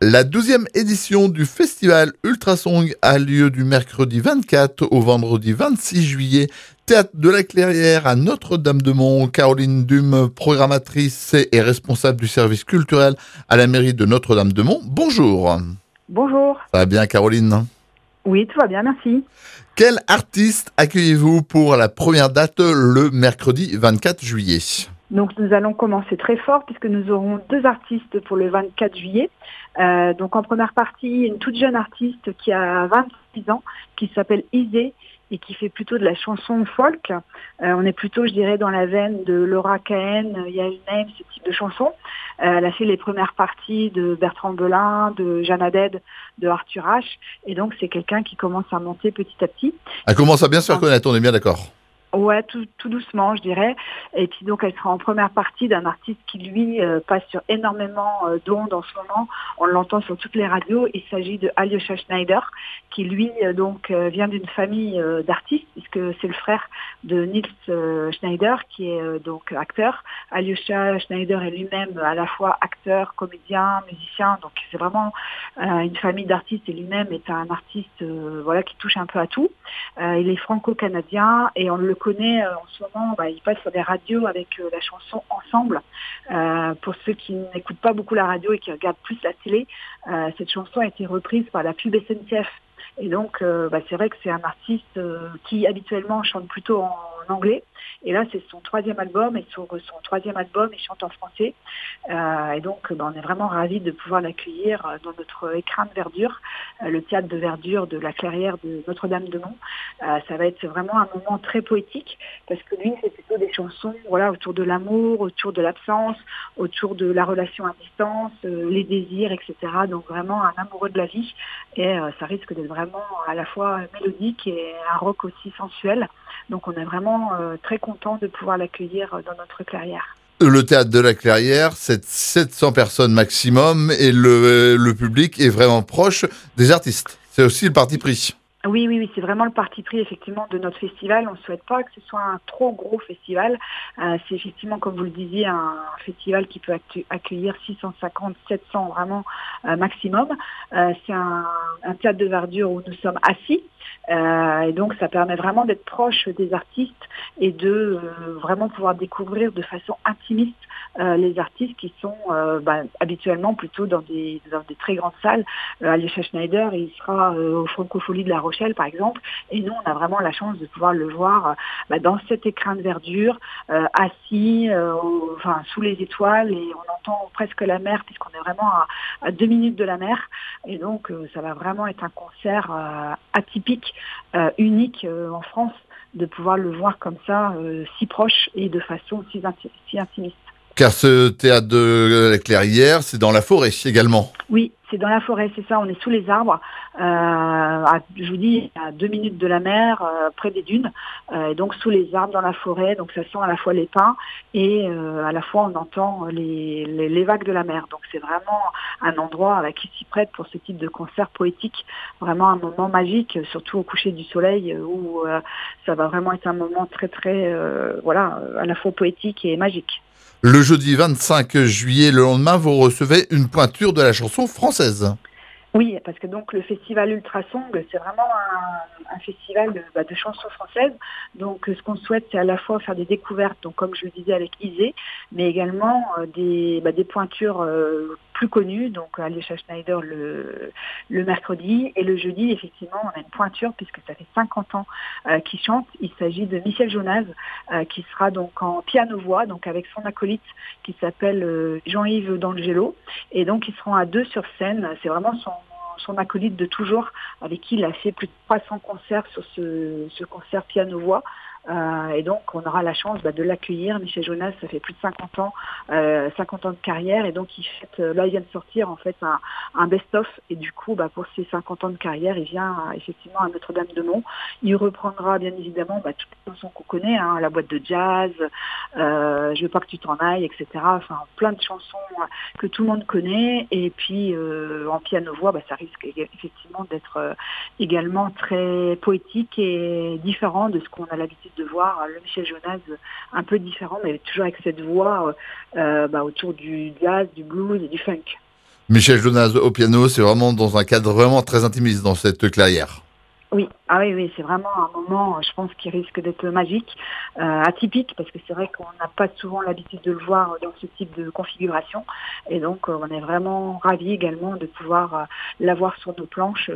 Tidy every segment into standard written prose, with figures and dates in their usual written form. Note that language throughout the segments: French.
La 12e édition du festival Ultrasong a lieu du mercredi 24 au vendredi 26 juillet. Théâtre de la Clairière à Notre-Dame-de-Mont. Caroline Dume, programmatrice et responsable du service culturel à la mairie de Notre-Dame-de-Mont. Bonjour. Bonjour. Ça va bien, Caroline? Oui, tout va bien, merci. Quel artiste accueillez-vous pour la première date le mercredi 24 juillet? Donc nous allons commencer très fort puisque nous aurons deux artistes pour le 24 juillet. Donc en première partie, une toute jeune artiste qui a 26 ans, qui s'appelle Isée et qui fait plutôt de la chanson folk. On est plutôt, je dirais, dans la veine de Laura Cahen, Yael Naim, ce type de chanson. Elle a fait les premières parties de Bertrand Belin, de Jeanne Haddad, de Arthur H. Et donc c'est quelqu'un qui commence à monter petit à petit. Elle commence à bien se faire connaître, on est bien d'accord. Ouais, tout doucement, je dirais. Et puis donc, elle sera en première partie d'un artiste qui, lui, passe sur énormément d'ondes en ce moment. On l'entend sur toutes les radios. Il s'agit de Alyosha Schneider, qui, lui, vient d'une famille d'artistes, puisque c'est le frère de Nils Schneider, qui est donc acteur. Alyosha Schneider est lui-même à la fois acteur, comédien, musicien. Donc, c'est vraiment une famille d'artistes et lui-même est un artiste qui touche un peu à tout. Il est franco-canadien et on le connaît en ce moment, il passe sur des radios avec la chanson Ensemble. Pour ceux qui n'écoutent pas beaucoup la radio et qui regardent plus la télé, cette chanson a été reprise par la pub SNCF. Et donc, c'est vrai que c'est un artiste qui habituellement chante plutôt en anglais. Et là, c'est son troisième album. Et sur son troisième album, il chante en français. Et donc, on est vraiment ravis de pouvoir l'accueillir dans notre écrin de verdure, le théâtre de verdure de la Clairière de Notre-Dame-de-Mont. Ça va être vraiment un moment très poétique parce que lui, c'est plutôt des chansons autour de l'amour, autour de l'absence, autour de la relation à distance, les désirs, etc. Donc, vraiment un amoureux de la vie. Et ça risque d'être vraiment à la fois mélodique et un rock aussi sensuel. Donc on est vraiment très content de pouvoir l'accueillir dans notre clairière. Le théâtre de la Clairière, c'est 700 personnes maximum et le public est vraiment proche des artistes. C'est aussi le parti pris. Oui, c'est vraiment le parti pris effectivement de notre festival. On ne souhaite pas que ce soit un trop gros festival. C'est effectivement, comme vous le disiez, un festival qui peut accueillir 650, 700 vraiment maximum. C'est un théâtre de verdure où nous sommes assis. Et donc ça permet vraiment d'être proche des artistes et de vraiment pouvoir découvrir de façon intimiste les artistes qui sont habituellement plutôt dans des très grandes salles. Alyosha Schneider, il sera au Francophonie de La Rochelle par exemple, et nous on a vraiment la chance de pouvoir le voir dans cet écrin de verdure, assis sous les étoiles, et on entend presque la mer puisqu'on est vraiment à 2 minutes de la mer, et donc ça va vraiment être un concert atypique, unique en France, de pouvoir le voir comme ça, si proche et de façon si intimiste. Car ce théâtre de la Clairière, c'est dans la forêt également. Oui, c'est dans la forêt, c'est ça, on est sous les arbres, je vous dis, à 2 minutes de la mer, près des dunes, et donc sous les arbres dans la forêt, donc ça sent à la fois les pins et à la fois on entend les vagues de la mer. Donc c'est vraiment un endroit qui s'y prête pour ce type de concert poétique, vraiment un moment magique, surtout au coucher du soleil, où ça va vraiment être un moment très très, à la fois poétique et magique. Le jeudi 25 juillet, le lendemain, vous recevez une pointure de la chanson française. Oui, parce que donc le festival Ultrasong, c'est vraiment un festival de chansons françaises. Donc ce qu'on souhaite, c'est à la fois faire des découvertes, donc comme je le disais avec Isée, mais également des pointures plus connues, donc Alyosha Schneider le mercredi, et le jeudi, effectivement, on a une pointure puisque ça fait 50 ans qu'il chante. Il s'agit de Michel Jonasz, qui sera donc en piano-voix, donc avec son acolyte qui s'appelle Jean-Yves D'Angelo, et donc ils seront à deux sur scène. C'est vraiment son acolyte de toujours, avec qui il a fait plus de 300 concerts sur ce concert piano-voix. Et donc, on aura la chance de l'accueillir. Michel Jonasz, ça fait plus de 50 ans de carrière. Et donc, là, il vient de sortir, en fait, un best-of. Et du coup, pour ses 50 ans de carrière, il vient effectivement à Notre-Dame-de-Mont. Il reprendra, bien évidemment, toutes les chansons qu'on connaît, La boîte de jazz, Je veux pas que tu t'en ailles, etc. Enfin, plein de chansons que tout le monde connaît. Et puis, en piano-voix, ça risque effectivement d'être également très poétique et différent de ce qu'on a l'habitude de voir, le Michel Jonasz un peu différent, mais toujours avec cette voix autour du jazz, du blues et du funk. Michel Jonas au piano, c'est vraiment dans un cadre vraiment très intimiste dans cette clairière. Oui, ah oui, oui, c'est vraiment un moment, je pense, qui risque d'être magique, atypique, parce que c'est vrai qu'on n'a pas souvent l'habitude de le voir dans ce type de configuration. Et donc, on est vraiment ravis également de pouvoir l'avoir sur nos planches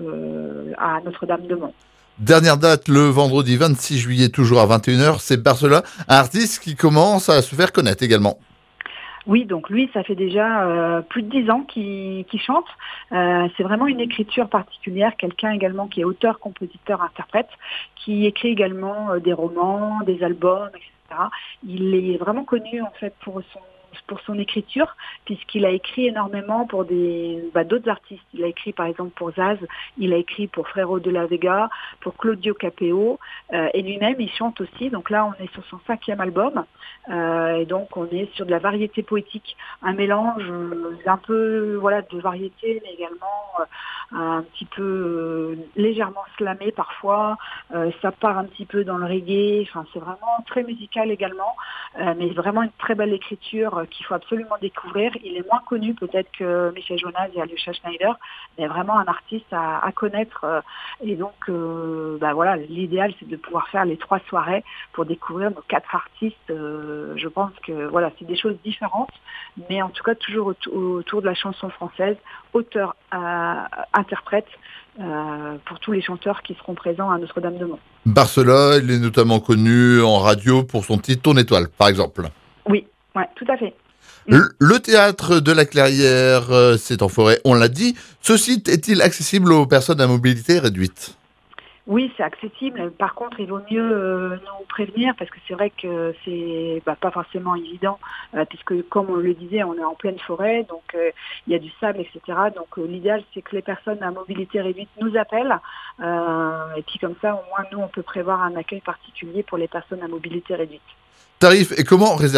à Notre-Dame-de-Mont. Dernière date, le vendredi 26 juillet, toujours à 21h, c'est Barcela, un artiste qui commence à se faire connaître également. Oui, donc lui, ça fait déjà plus de 10 ans qu'il chante. C'est vraiment une écriture particulière, quelqu'un également qui est auteur, compositeur, interprète, qui écrit également des romans, des albums, etc. Il est vraiment connu en fait pour son écriture, puisqu'il a écrit énormément pour d'autres artistes. Il a écrit par exemple pour Zaz, il a écrit pour Frérot de la Vega, pour Claudio Capéo, et lui-même il chante aussi. Donc là on est sur son 5e album, et donc on est sur de la variété poétique, un mélange un peu de variété, mais également un petit peu légèrement slamé parfois. Ça part un petit peu dans le reggae. Enfin c'est vraiment très musical également, mais vraiment une très belle écriture qu'il faut absolument découvrir. Il est moins connu peut-être que Michel Jonas et Alyosha Schneider, mais vraiment un artiste à connaître. Et donc, l'idéal c'est de pouvoir faire les 3 soirées pour découvrir nos 4 artistes. Je pense que c'est des choses différentes, mais en tout cas toujours autour de la chanson française, auteur, interprète, pour tous les chanteurs qui seront présents à Notre-Dame-de-Mont. Barcela, il est notamment connu en radio pour son titre Ton étoile, par exemple. Oui, ouais, tout à fait. Le théâtre de la Clairière, c'est en forêt, on l'a dit. Ce site est-il accessible aux personnes à mobilité réduite ? Oui, c'est accessible. Par contre, il vaut mieux nous prévenir parce que c'est vrai que c'est pas forcément évident puisque, comme on le disait, on est en pleine forêt, donc il y a du sable, etc. Donc l'idéal, c'est que les personnes à mobilité réduite nous appellent et puis comme ça, au moins, nous, on peut prévoir un accueil particulier pour les personnes à mobilité réduite. Tarif et comment réserver ?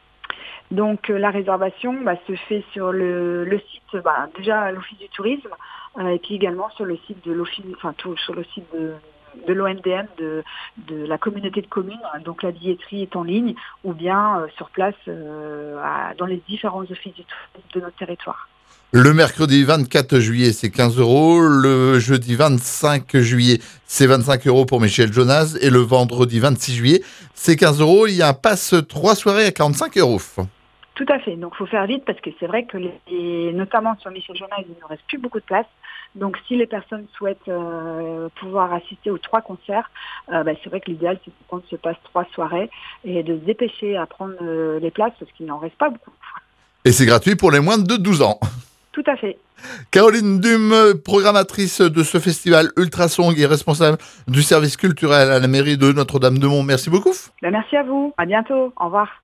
Donc la réservation se fait sur le site, déjà à l'Office du tourisme, et puis également sur le site de l'Office, sur le site de l'OMDM, de la communauté de communes. Donc la billetterie est en ligne ou bien sur place dans les différents offices du tourisme de notre territoire. Le mercredi 24 juillet, c'est 15 €. Le jeudi 25 juillet, c'est 25 € pour Michel Jonas. Et le vendredi 26 juillet, c'est 15 €. Il y a un pass 3 soirées à 45 €. Tout à fait. Donc, il faut faire vite parce que c'est vrai que, notamment sur Michel Jonas, il ne reste plus beaucoup de place. Donc, si les personnes souhaitent pouvoir assister aux 3 concerts, c'est vrai que l'idéal, c'est qu'on se passe 3 soirées et de se dépêcher à prendre les places parce qu'il n'en reste pas beaucoup. Et c'est gratuit pour les moins de 12 ans. Tout à fait. Caroline Dume, programmatrice de ce festival Ultrasong et responsable du service culturel à la mairie de Notre-Dame-de-Mont. Merci beaucoup. Merci à vous. À bientôt. Au revoir.